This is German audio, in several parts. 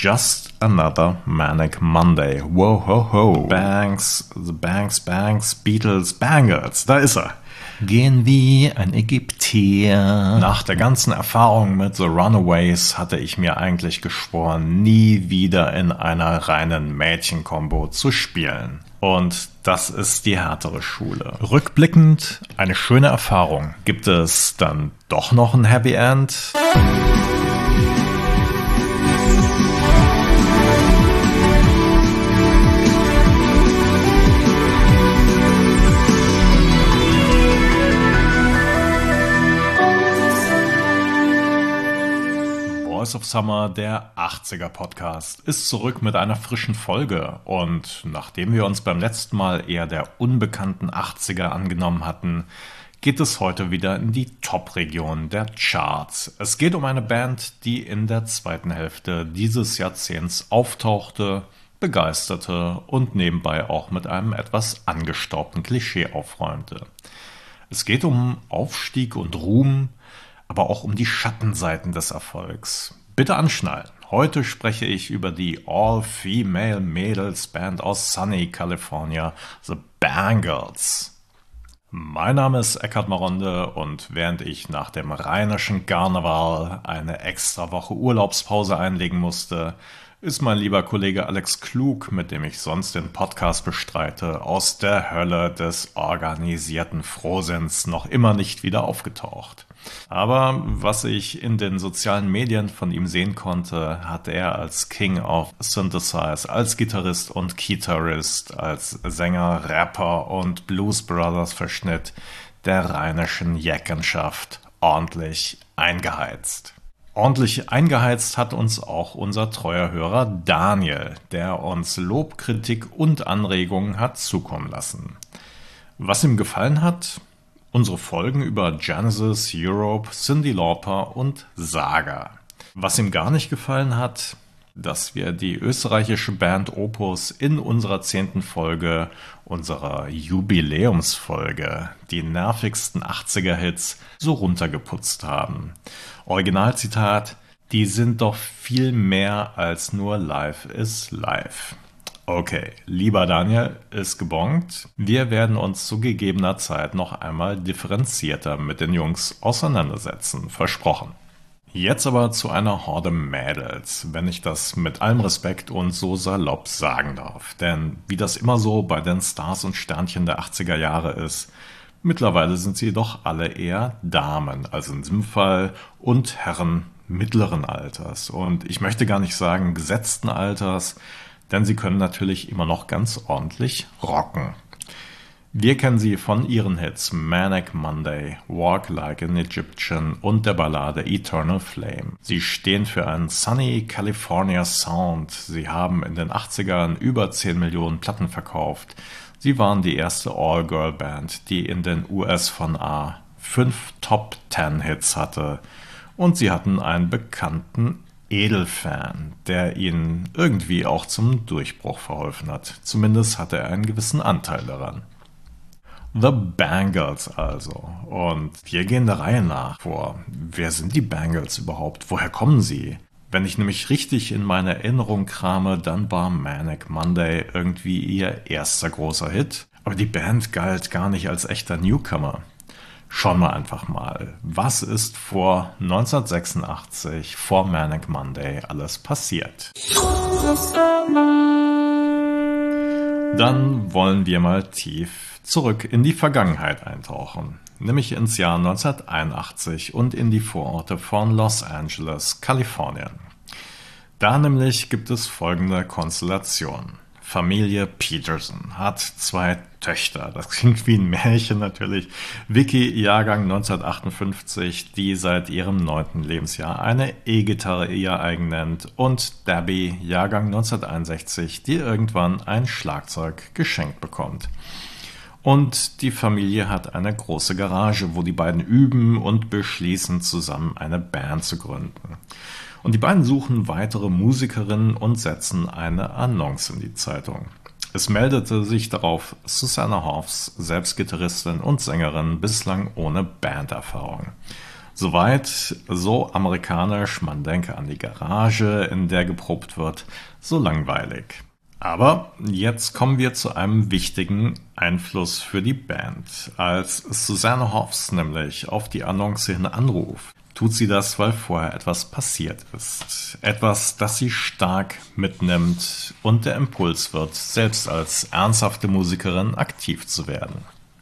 Just another manic Monday. Whoa, ho, ho. Banks, the Banks, Beatles, Bangles. Da ist er. Gehen wie ein Ägypter. Nach der ganzen Erfahrung mit The Runaways hatte ich mir eigentlich geschworen, nie wieder in einer reinen Mädchenkombo zu spielen. Und das ist die härtere Schule. Rückblickend eine schöne Erfahrung. Gibt es dann doch noch ein Happy End? Voice of Summer, der 80er Podcast, ist zurück mit einer frischen Folge. Und nachdem wir uns beim letzten Mal eher der unbekannten 80er angenommen hatten, geht es heute wieder in die Top-Region der Charts. Es geht um eine Band, die in der zweiten Hälfte dieses Jahrzehnts auftauchte, begeisterte und nebenbei auch mit einem etwas angestaubten Klischee aufräumte. Es geht um Aufstieg und Ruhm, aber auch um die Schattenseiten des Erfolgs. Bitte anschnallen. Heute spreche ich über die All-Female Mädels Band aus Sunny, California, The Bangles. Mein Name ist Eckhard Maronde und während ich nach dem rheinischen Karneval eine extra Woche Urlaubspause einlegen musste, ist mein lieber Kollege Alex Klug, mit dem ich sonst den Podcast bestreite, aus der Hölle des organisierten Frohsinns noch immer nicht wieder aufgetaucht. Aber was ich in den sozialen Medien von ihm sehen konnte, hat er als King of Synthesize, als Gitarrist und Keytarist, als Sänger, Rapper und Blues Brothers Verschnitt der rheinischen Jeckenschaft ordentlich eingeheizt. Ordentlich eingeheizt hat uns auch unser treuer Hörer Daniel, der uns Lob, Kritik und Anregungen hat zukommen lassen. Was ihm gefallen hat? Unsere Folgen über Genesis, Europe, Cyndi Lauper und Saga. Was ihm gar nicht gefallen hat, dass wir die österreichische Band Opus in unserer 10. Folge, unserer Jubiläumsfolge, die nervigsten 80er-Hits so runtergeputzt haben. Originalzitat: Die sind doch viel mehr als nur Live is Live. Okay, lieber Daniel, ist gebongt. Wir werden uns zu gegebener Zeit noch einmal differenzierter mit den Jungs auseinandersetzen. Versprochen. Jetzt aber zu einer Horde Mädels, wenn ich das mit allem Respekt und so salopp sagen darf. Denn wie das immer so bei den Stars und Sternchen der 80er Jahre ist, mittlerweile sind sie doch alle eher Damen, also in diesem Fall, und Herren mittleren Alters. Und ich möchte gar nicht sagen gesetzten Alters, denn sie können natürlich immer noch ganz ordentlich rocken. Wir kennen sie von ihren Hits Manic Monday, Walk Like an Egyptian und der Ballade Eternal Flame. Sie stehen für einen Sunny California Sound. Sie haben in den 80ern über 10 Millionen Platten verkauft. Sie waren die erste All-Girl-Band, die in den US von A 5 Top-10-Hits hatte. Und sie hatten einen bekannten Edelfan, der ihnen irgendwie auch zum Durchbruch verholfen hat. Zumindest hatte er einen gewissen Anteil daran. The Bangles also. Und wir gehen der Reihe nach vor. Wer sind die Bangles überhaupt? Woher kommen sie? Wenn ich nämlich richtig in meine Erinnerung krame, dann war Manic Monday irgendwie ihr erster großer Hit. Aber die Band galt gar nicht als echter Newcomer. Schauen wir einfach mal, was ist vor 1986, vor Manic Monday alles passiert. Dann wollen wir mal tief zurück in die Vergangenheit eintauchen, nämlich ins Jahr 1981 und in die Vororte von Los Angeles, Kalifornien. Da nämlich gibt es folgende Konstellation. Familie Peterson hat 2 Töchter. Das klingt wie ein Märchen natürlich. Vicky, Jahrgang 1958, die seit ihrem 9. Lebensjahr eine E-Gitarre ihr eigen nennt. Und Debbie, Jahrgang 1961, die irgendwann ein Schlagzeug geschenkt bekommt. Und die Familie hat eine große Garage, wo die beiden üben und beschließen, zusammen eine Band zu gründen. Und die beiden suchen weitere Musikerinnen und setzen eine Annonce in die Zeitung. Es meldete sich darauf Susanna Hoffs, selbst Gitarristin und Sängerin, bislang ohne Banderfahrung. Soweit so amerikanisch, man denke an die Garage, in der geprobt wird, so langweilig. Aber jetzt kommen wir zu einem wichtigen Einfluss für die Band. Als Susanna Hoffs nämlich auf die Annonce hin anruft, tut sie das, weil vorher etwas passiert ist. Etwas, das sie stark mitnimmt und der Impuls wird, selbst als ernsthafte Musikerin aktiv zu werden.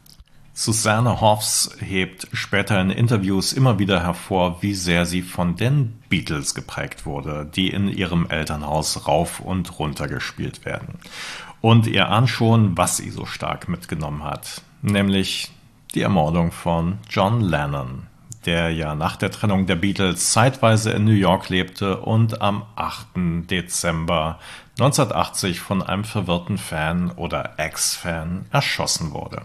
Susanna Hoffs hebt später in Interviews immer wieder hervor, wie sehr sie von den Beatles geprägt wurde, die in ihrem Elternhaus rauf und runter gespielt werden. Und ihr ahnt schon, was sie so stark mitgenommen hat, nämlich die Ermordung von John Lennon, der ja nach der Trennung der Beatles zeitweise in New York lebte und am 8. Dezember 1980 von einem verwirrten Fan oder Ex-Fan erschossen wurde.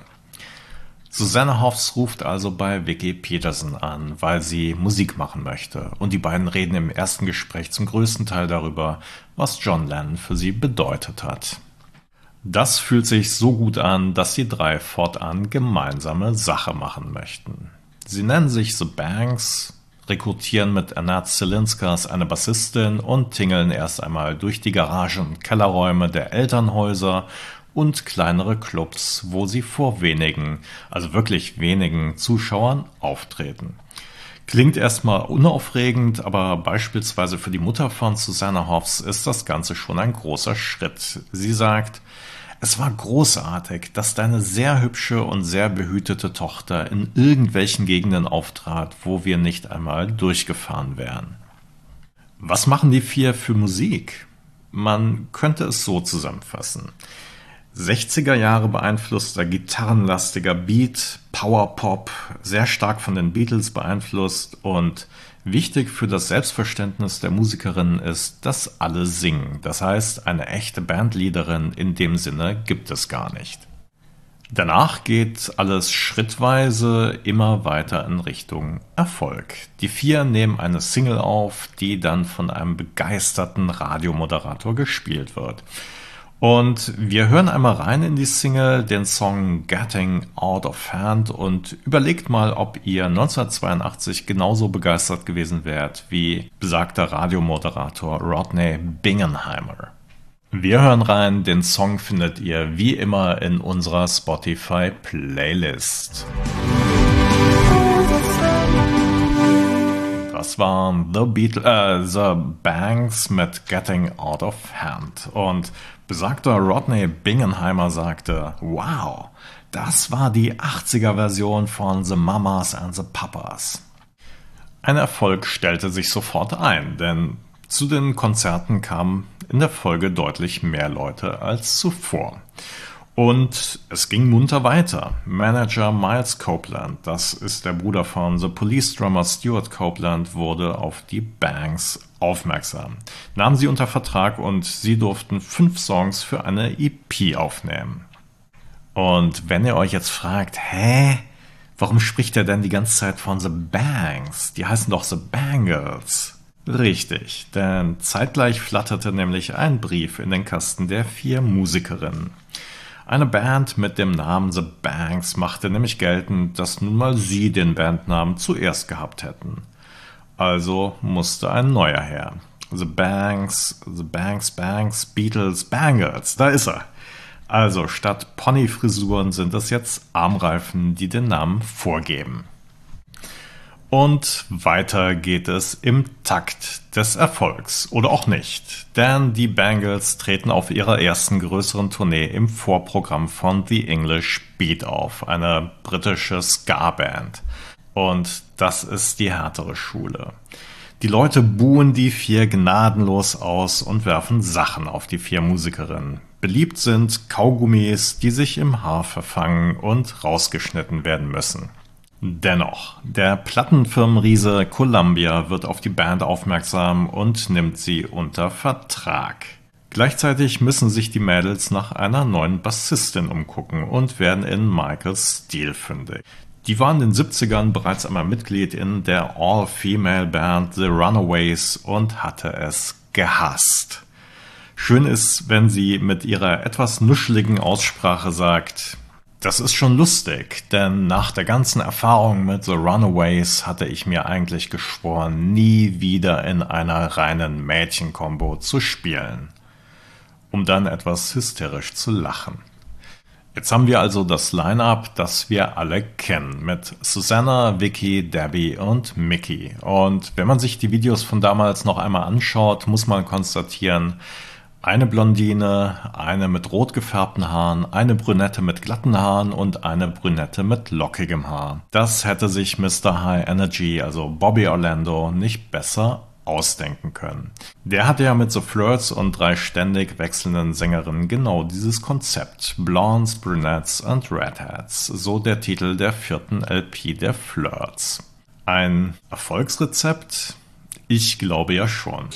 Susanna Hoffs ruft also bei Vicky Peterson an, weil sie Musik machen möchte. Und die beiden reden im ersten Gespräch zum größten Teil darüber, was John Lennon für sie bedeutet hat. Das fühlt sich so gut an, dass die drei fortan gemeinsame Sache machen möchten. Sie nennen sich The Bangs, rekrutieren mit Annette Zelinskas eine Bassistin und tingeln erst einmal durch die Garagen und Kellerräume der Elternhäuser und kleinere Clubs, wo sie vor wenigen, also wirklich wenigen Zuschauern auftreten. Klingt erstmal unaufregend, aber beispielsweise für die Mutter von Susanna Hoffs ist das Ganze schon ein großer Schritt. Sie sagt: Es war großartig, dass deine sehr hübsche und sehr behütete Tochter in irgendwelchen Gegenden auftrat, wo wir nicht einmal durchgefahren wären. Was machen die vier für Musik? Man könnte es so zusammenfassen: 60er Jahre beeinflusster, gitarrenlastiger Beat, Powerpop, sehr stark von den Beatles beeinflusst, und wichtig für das Selbstverständnis der Musikerinnen ist, dass alle singen. Das heißt, eine echte Bandleaderin in dem Sinne gibt es gar nicht. Danach geht alles schrittweise immer weiter in Richtung Erfolg. Die vier nehmen eine Single auf, die dann von einem begeisterten Radiomoderator gespielt wird. Und wir hören einmal rein in die Single, den Song Getting Out of Hand, und überlegt mal, ob ihr 1982 genauso begeistert gewesen wärt wie besagter Radiomoderator Rodney Bingenheimer. Wir hören rein, den Song findet ihr wie immer in unserer Spotify-Playlist. Das waren The Bangs mit Getting Out of Hand. Und besagter Rodney Bingenheimer sagte: Wow, das war die 80er-Version von The Mamas and the Papas. Ein Erfolg stellte sich sofort ein, denn zu den Konzerten kamen in der Folge deutlich mehr Leute als zuvor. Und es ging munter weiter. Manager Miles Copeland, das ist der Bruder von The Police-Drummer Stuart Copeland, wurde auf die Bangs aufmerksam, nahm sie unter Vertrag und sie durften 5 Songs für eine EP aufnehmen. Und wenn ihr euch jetzt fragt, warum spricht er denn die ganze Zeit von The Bangs? Die heißen doch The Bangles. Richtig, denn zeitgleich flatterte nämlich ein Brief in den Kasten der 4 Musikerinnen. Eine Band mit dem Namen The Bangs machte nämlich geltend, dass nun mal sie den Bandnamen zuerst gehabt hätten. Also musste ein neuer her. The Bangs, Beatles, Bangles, da ist er. Also statt Ponyfrisuren sind es jetzt Armreifen, die den Namen vorgeben. Und weiter geht es im Takt des Erfolgs. Oder auch nicht. Denn die Bangles treten auf ihrer ersten größeren Tournee im Vorprogramm von The English Beat auf, eine britische Ska-Band. Und das ist die härtere Schule. Die Leute buhen die 4 gnadenlos aus und werfen Sachen auf die 4 Musikerinnen. Beliebt sind Kaugummis, die sich im Haar verfangen und rausgeschnitten werden müssen. Dennoch, der Plattenfirmenriese Columbia wird auf die Band aufmerksam und nimmt sie unter Vertrag. Gleichzeitig müssen sich die Mädels nach einer neuen Bassistin umgucken und werden in Michael Steele fündig. Die war in den 70ern bereits einmal Mitglied in der All-Female-Band The Runaways und hatte es gehasst. Schön ist, wenn sie mit ihrer etwas nuscheligen Aussprache sagt: Das ist schon lustig, denn nach der ganzen Erfahrung mit The Runaways hatte ich mir eigentlich geschworen, nie wieder in einer reinen Mädchenkombo zu spielen, um dann etwas hysterisch zu lachen. Jetzt haben wir also das Line-Up, das wir alle kennen, mit Susannah, Vicky, Debbie und Mickey. Und wenn man sich die Videos von damals noch einmal anschaut, muss man konstatieren, eine Blondine, eine mit rot gefärbten Haaren, eine Brünette mit glatten Haaren und eine Brünette mit lockigem Haar. Das hätte sich Mr. High Energy, also Bobby Orlando, nicht besser ausdenken können. Der hatte ja mit The Flirts und 3 ständig wechselnden Sängerinnen genau dieses Konzept. Blondes, Brunettes und Redheads. So der Titel der 4. LP der Flirts. Ein Erfolgsrezept? Ich glaube ja schon.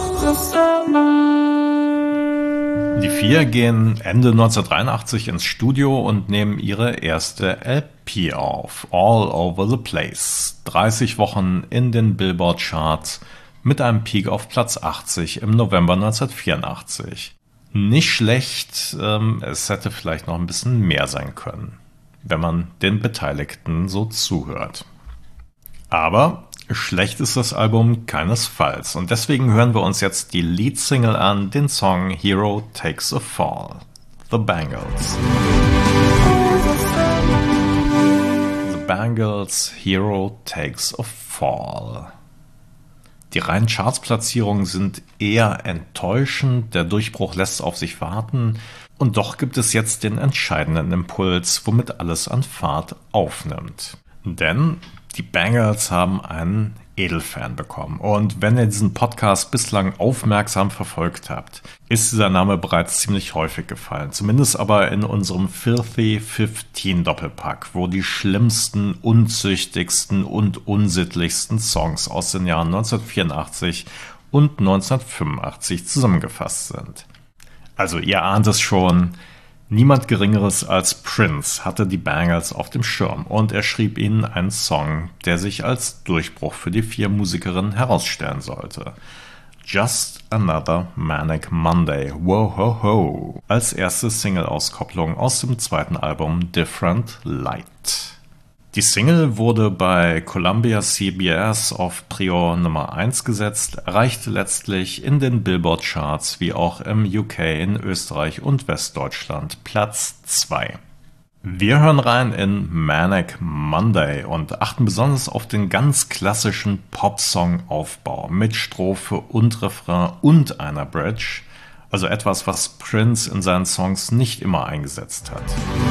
Die 4 gehen Ende 1983 ins Studio und nehmen ihre erste LP auf. All Over the Place. 30 Wochen in den Billboard-Charts mit einem Peak auf Platz 80 im November 1984. Nicht schlecht, es hätte vielleicht noch ein bisschen mehr sein können, wenn man den Beteiligten so zuhört. Aber schlecht ist das Album keinesfalls und deswegen hören wir uns jetzt die Leadsingle an, den Song Hero Takes a Fall. The Bangles. The Bangles, Hero Takes a Fall. Die reinen Chartsplatzierungen sind eher enttäuschend, der Durchbruch lässt auf sich warten und doch gibt es jetzt den entscheidenden Impuls, womit alles an Fahrt aufnimmt. Denn die Bangles haben einen Edelfan bekommen und wenn ihr diesen Podcast bislang aufmerksam verfolgt habt, ist dieser Name bereits ziemlich häufig gefallen, zumindest aber in unserem Filthy 15 Doppelpack, wo die schlimmsten, unzüchtigsten und unsittlichsten Songs aus den Jahren 1984 und 1985 zusammengefasst sind. Also ihr ahnt es schon, niemand Geringeres als Prince hatte die Bangles auf dem Schirm und er schrieb ihnen einen Song, der sich als Durchbruch für die 4 Musikerinnen herausstellen sollte. Just Another Manic Monday, Whoa Ho Ho, als erste Single-Auskopplung aus dem 2. Album Different Light. Die Single wurde bei Columbia CBS auf Prio Nummer 1 gesetzt, erreichte letztlich in den Billboard-Charts wie auch im UK, in Österreich und Westdeutschland Platz 2. Wir hören rein in Manic Monday und achten besonders auf den ganz klassischen Popsong-Aufbau mit Strophe und Refrain und einer Bridge, also etwas, was Prince in seinen Songs nicht immer eingesetzt hat.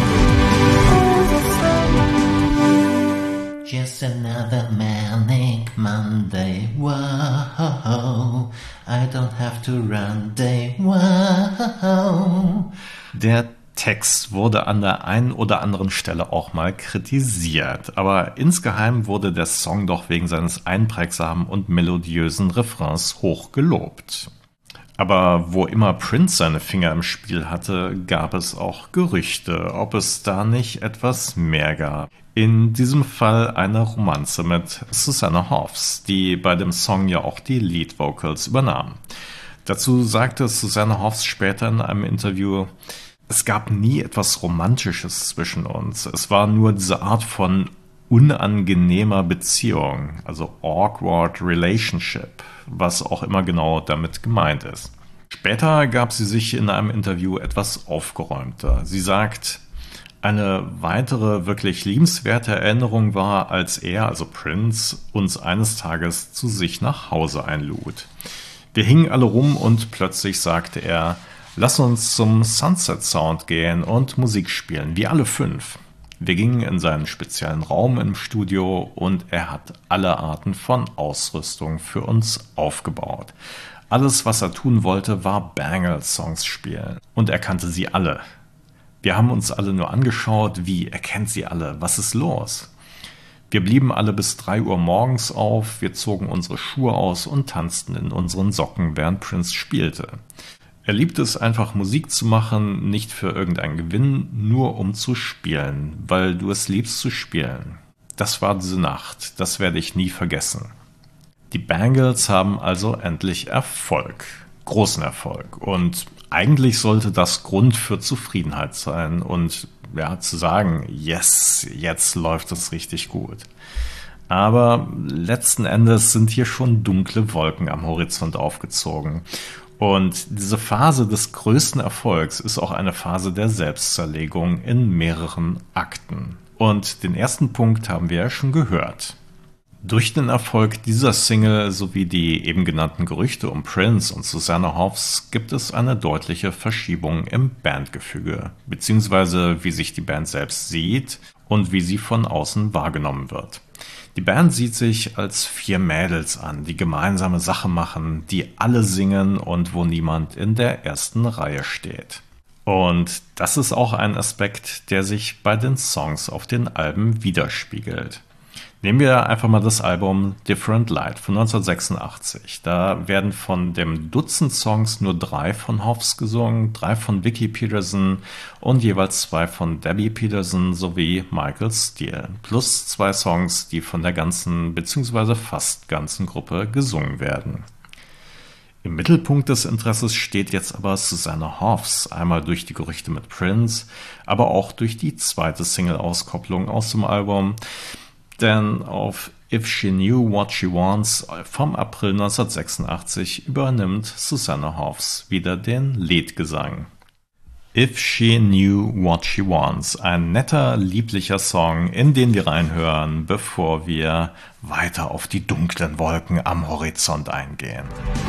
Just another manic Monday, whoa, I don't have to run day, whoa. Der Text wurde an der einen oder anderen Stelle auch mal kritisiert, aber insgeheim wurde der Song doch wegen seines einprägsamen und melodiösen Refrains hoch gelobt. Aber wo immer Prince seine Finger im Spiel hatte, gab es auch Gerüchte, ob es da nicht etwas mehr gab. In diesem Fall eine Romanze mit Susanna Hoffs, die bei dem Song ja auch die Lead Vocals übernahm. Dazu sagte Susanna Hoffs später in einem Interview: Es gab nie etwas Romantisches zwischen uns. Es war nur diese Art von unangenehmer Beziehung, also awkward relationship, was auch immer genau damit gemeint ist. Später gab sie sich in einem Interview etwas aufgeräumter. Sie sagt: Eine weitere wirklich liebenswerte Erinnerung war, als er, also Prince, uns eines Tages zu sich nach Hause einlud. Wir hingen alle rum und plötzlich sagte er: Lass uns zum Sunset Sound gehen und Musik spielen, wir alle 5. Wir gingen in seinen speziellen Raum im Studio und er hat alle Arten von Ausrüstung für uns aufgebaut. Alles, was er tun wollte, war Bangles-Songs spielen. Und er kannte sie alle. Wir haben uns alle nur angeschaut, wie, er kennt sie alle, was ist los? Wir blieben alle bis 3 Uhr morgens auf, wir zogen unsere Schuhe aus und tanzten in unseren Socken, während Prince spielte. Er liebte es einfach, Musik zu machen, nicht für irgendeinen Gewinn, nur um zu spielen, weil du es liebst zu spielen. Das war diese Nacht, das werde ich nie vergessen. Die Bangles haben also endlich Erfolg, großen Erfolg, und eigentlich sollte das Grund für Zufriedenheit sein und zu sagen, yes, jetzt läuft es richtig gut. Aber letzten Endes sind hier schon dunkle Wolken am Horizont aufgezogen. Und diese Phase des größten Erfolgs ist auch eine Phase der Selbstzerlegung in mehreren Akten. Und den ersten Punkt haben wir ja schon gehört. Durch den Erfolg dieser Single sowie die eben genannten Gerüchte um Prince und Susanna Hoffs gibt es eine deutliche Verschiebung im Bandgefüge, beziehungsweise wie sich die Band selbst sieht und wie sie von außen wahrgenommen wird. Die Band sieht sich als 4 Mädels an, die gemeinsame Sache machen, die alle singen und wo niemand in der ersten Reihe steht. Und das ist auch ein Aspekt, der sich bei den Songs auf den Alben widerspiegelt. Nehmen wir einfach mal das Album Different Light von 1986. Da werden von dem Dutzend Songs nur 3 von Hoffs gesungen, 3 von Vicky Peterson und jeweils 2 von Debbie Peterson sowie Michael Steele. Plus 2 Songs, die von der ganzen bzw. fast ganzen Gruppe gesungen werden. Im Mittelpunkt des Interesses steht jetzt aber Susanna Hoffs, einmal durch die Gerüchte mit Prince, aber auch durch die zweite Single-Auskopplung aus dem Album. Denn auf If She Knew What She Wants vom April 1986 übernimmt Susanna Hoffs wieder den Leadgesang. If She Knew What She Wants, ein netter, lieblicher Song, in den wir reinhören, bevor wir weiter auf die dunklen Wolken am Horizont eingehen.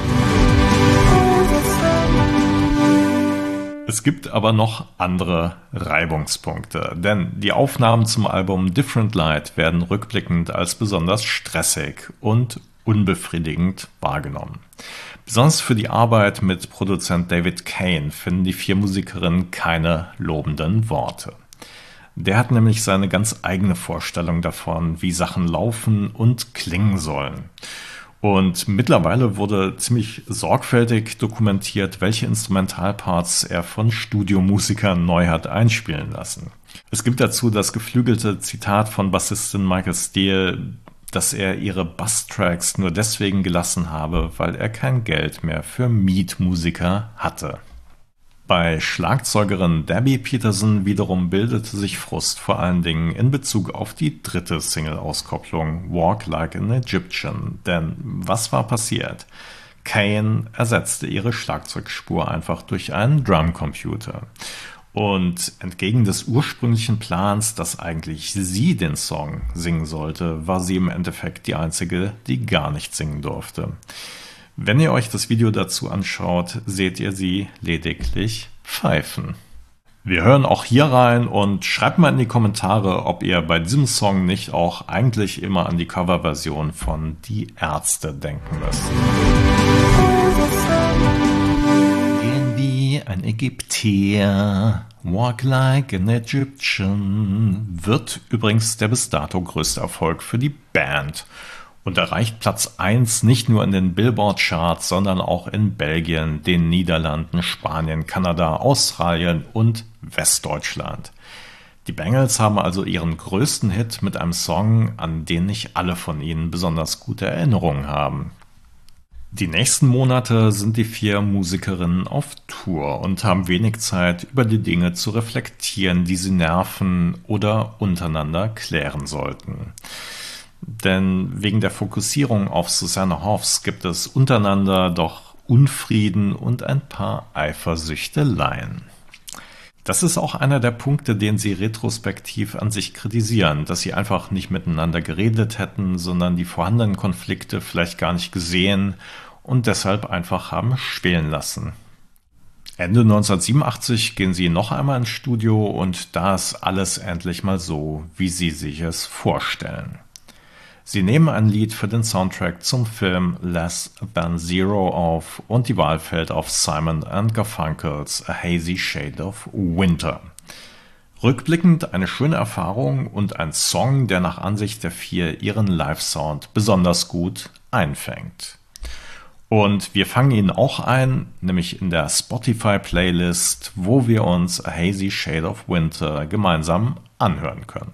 Es gibt aber noch andere Reibungspunkte, denn die Aufnahmen zum Album Different Light werden rückblickend als besonders stressig und unbefriedigend wahrgenommen. Besonders für die Arbeit mit Produzent David Kane finden die 4 Musikerinnen keine lobenden Worte. Der hat nämlich seine ganz eigene Vorstellung davon, wie Sachen laufen und klingen sollen. Und mittlerweile wurde ziemlich sorgfältig dokumentiert, welche Instrumentalparts er von Studiomusikern neu hat einspielen lassen. Es gibt dazu das geflügelte Zitat von Bassistin Michael Steele, dass er ihre Basstracks nur deswegen gelassen habe, weil er kein Geld mehr für Mietmusiker hatte. Bei Schlagzeugerin Debbie Peterson wiederum bildete sich Frust vor allen Dingen in Bezug auf die dritte Single-Auskopplung Walk Like an Egyptian. Denn was war passiert? Kane ersetzte ihre Schlagzeugspur einfach durch einen Drumcomputer. Und entgegen des ursprünglichen Plans, dass eigentlich sie den Song singen sollte, war sie im Endeffekt die einzige, die gar nicht singen durfte. Wenn ihr euch das Video dazu anschaut, seht ihr sie lediglich pfeifen. Wir hören auch hier rein und schreibt mal in die Kommentare, ob ihr bei diesem Song nicht auch eigentlich immer an die Coverversion von Die Ärzte denken müsst. Gehen wie ein Ägypter, Walk Like an Egyptian wird übrigens der bis dato größte Erfolg für die Band. Und erreicht Platz 1 nicht nur in den Billboard-Charts, sondern auch in Belgien, den Niederlanden, Spanien, Kanada, Australien und Westdeutschland. Die Bangles haben also ihren größten Hit mit einem Song, an den nicht alle von ihnen besonders gute Erinnerungen haben. Die nächsten Monate sind die 4 Musikerinnen auf Tour und haben wenig Zeit, über die Dinge zu reflektieren, die sie nerven oder untereinander klären sollten. Denn wegen der Fokussierung auf Susanna Hoffs gibt es untereinander doch Unfrieden und ein paar Eifersüchteleien. Das ist auch einer der Punkte, den sie retrospektiv an sich kritisieren, dass sie einfach nicht miteinander geredet hätten, sondern die vorhandenen Konflikte vielleicht gar nicht gesehen und deshalb einfach haben schwelen lassen. Ende 1987 gehen sie noch einmal ins Studio und da ist alles endlich mal so, wie sie sich es vorstellen. Sie nehmen ein Lied für den Soundtrack zum Film Less Than Zero auf und die Wahl fällt auf Simon & Garfunkels A Hazy Shade of Winter. Rückblickend eine schöne Erfahrung und ein Song, der nach Ansicht der 4 ihren Live-Sound besonders gut einfängt. Und wir fangen ihn auch ein, nämlich in der Spotify-Playlist, wo wir uns A Hazy Shade of Winter gemeinsam anhören können.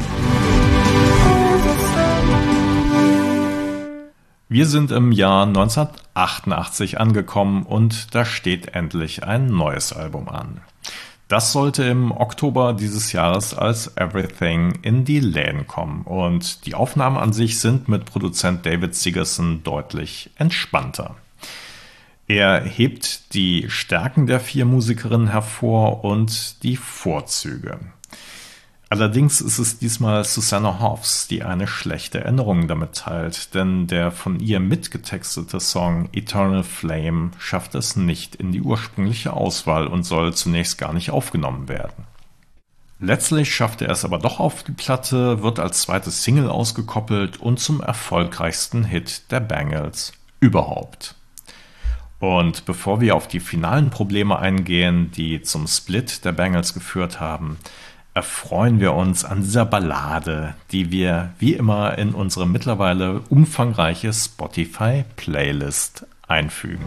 Wir sind im Jahr 1988 angekommen und da steht endlich ein neues Album an. Das sollte im Oktober dieses Jahres als Everything in die Läden kommen und die Aufnahmen an sich sind mit Produzent David Segerson deutlich entspannter. Er hebt die Stärken der 4 Musikerinnen hervor und die Vorzüge. Allerdings ist es diesmal Susanna Hoffs, die eine schlechte Erinnerung damit teilt, denn der von ihr mitgetextete Song Eternal Flame schafft es nicht in die ursprüngliche Auswahl und soll zunächst gar nicht aufgenommen werden. Letztlich schafft er es aber doch auf die Platte, wird als zweite Single ausgekoppelt und zum erfolgreichsten Hit der Bangles überhaupt. Und bevor wir auf die finalen Probleme eingehen, die zum Split der Bangles geführt haben, erfreuen wir uns an dieser Ballade, die wir wie immer in unsere mittlerweile umfangreiche Spotify-Playlist einfügen.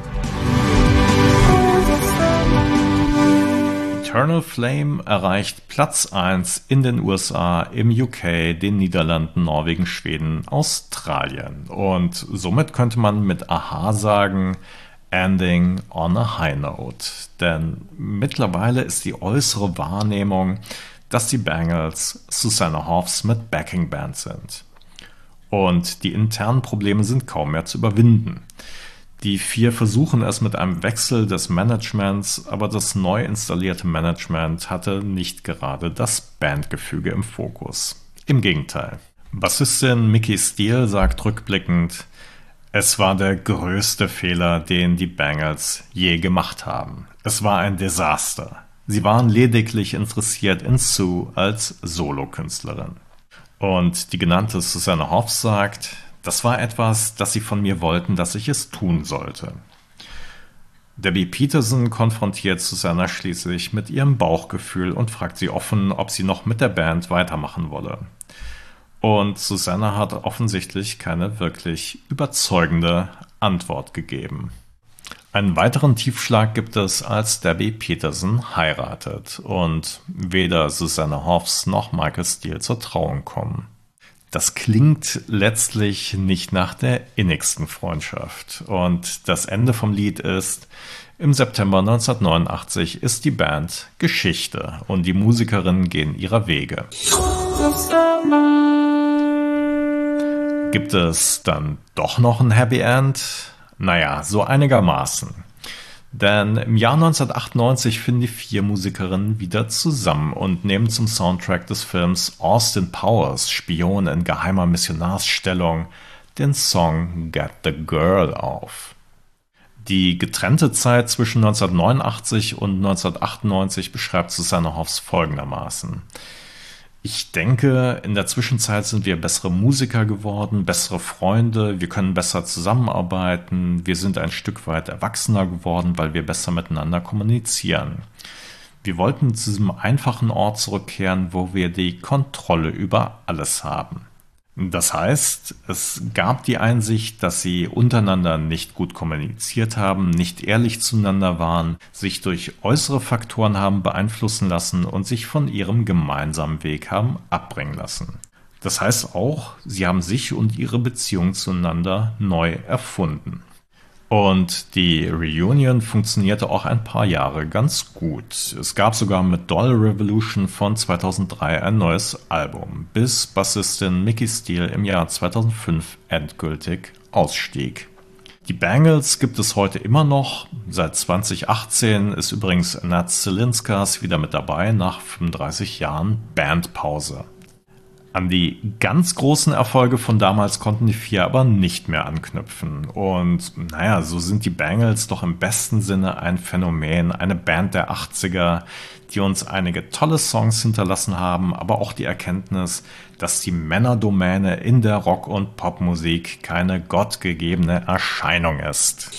Eternal Flame erreicht Platz 1 in den USA, im UK, den Niederlanden, Norwegen, Schweden, Australien. Und somit könnte man mit Aha sagen, ending on a high note. Denn mittlerweile ist die äußere Wahrnehmung, dass die Bangles Susanna Hoffs mit Backing Band sind. Und die internen Probleme sind kaum mehr zu überwinden. Die 4 versuchen es mit einem Wechsel des Managements, aber das neu installierte Management hatte nicht gerade das Bandgefüge im Fokus. Im Gegenteil. Bassistin Mickey Steele sagt rückblickend, es war der größte Fehler, den die Bangles je gemacht haben. Es war ein Desaster. Sie waren lediglich interessiert in Sue als Solokünstlerin. Und die genannte Susanna Hoffs sagt, das war etwas, das sie von mir wollten, dass ich es tun sollte. Debbie Peterson konfrontiert Susanna schließlich mit ihrem Bauchgefühl und fragt sie offen, ob sie noch mit der Band weitermachen wolle. Und Susanna hat offensichtlich keine wirklich überzeugende Antwort gegeben. Einen weiteren Tiefschlag gibt es, als Debbie Peterson heiratet und weder Susanna Hoffs noch Michael Steele zur Trauung kommen. Das klingt letztlich nicht nach der innigsten Freundschaft. Und das Ende vom Lied ist, im September 1989 ist die Band Geschichte und die Musikerinnen gehen ihrer Wege. Gibt es dann doch noch ein Happy End? Naja, so einigermaßen. Denn im Jahr 1998 finden die 4 Musikerinnen wieder zusammen und nehmen zum Soundtrack des Films Austin Powers, Spion in geheimer Missionarsstellung, den Song Get the Girl auf. Die getrennte Zeit zwischen 1989 und 1998 beschreibt Susanna Hoffs folgendermaßen. Ich denke, in der Zwischenzeit sind wir bessere Musiker geworden, bessere Freunde, wir können besser zusammenarbeiten, wir sind ein Stück weit erwachsener geworden, weil wir besser miteinander kommunizieren. Wir wollten zu diesem einfachen Ort zurückkehren, wo wir die Kontrolle über alles haben. Das heißt, es gab die Einsicht, dass sie untereinander nicht gut kommuniziert haben, nicht ehrlich zueinander waren, sich durch äußere Faktoren haben beeinflussen lassen und sich von ihrem gemeinsamen Weg haben abbringen lassen. Das heißt auch, sie haben sich und ihre Beziehung zueinander neu erfunden. Und die Reunion funktionierte auch ein paar Jahre ganz gut. Es gab sogar mit Doll Revolution von 2003 ein neues Album, bis Bassistin Mickey Steele im Jahr 2005 endgültig ausstieg. Die Bangles gibt es heute immer noch. Seit 2018 ist übrigens Nat Zilinskas wieder mit dabei nach 35 Jahren Bandpause. An die ganz großen Erfolge von damals konnten die 4 aber nicht mehr anknüpfen. Und naja, so sind die Bangles doch im besten Sinne ein Phänomen, eine Band der 80er, die uns einige tolle Songs hinterlassen haben, aber auch die Erkenntnis, dass die Männerdomäne in der Rock- und Popmusik keine gottgegebene Erscheinung ist.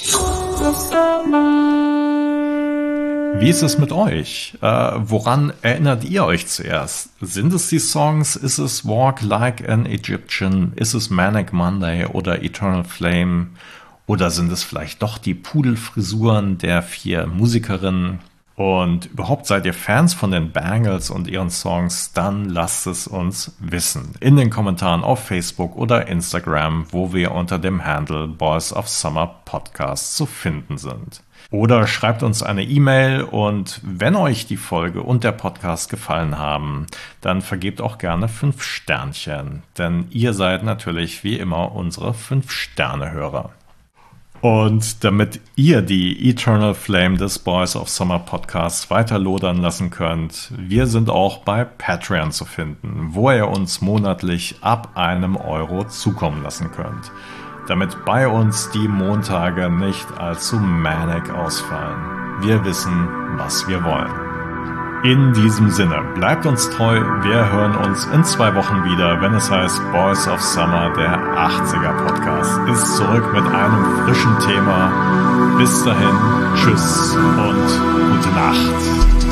Wie ist es mit euch? Woran erinnert ihr euch zuerst? Sind es die Songs? Ist es Walk Like an Egyptian? Ist es Manic Monday oder Eternal Flame? Oder sind es vielleicht doch die Pudelfrisuren der 4 Musikerinnen? Und überhaupt seid ihr Fans von den Bangles und ihren Songs, dann lasst es uns wissen. In den Kommentaren auf Facebook oder Instagram, wo wir unter dem Handle Boys of Summer Podcast zu finden sind. Oder schreibt uns eine E-Mail und wenn euch die Folge und der Podcast gefallen haben, dann vergebt auch gerne 5 Sternchen. Denn ihr seid natürlich wie immer unsere 5-Sterne-Hörer. Und damit ihr die Eternal Flame des Boys of Summer Podcasts weiter lodern lassen könnt, wir sind auch bei Patreon zu finden, wo ihr uns monatlich ab €1 zukommen lassen könnt, damit bei uns die Montage nicht allzu manic ausfallen. Wir wissen, was wir wollen. In diesem Sinne, bleibt uns treu, wir hören uns in 2 Wochen wieder, wenn es heißt Boys of Summer, der 80er Podcast ist zurück mit einem frischen Thema. Bis dahin, tschüss und gute Nacht.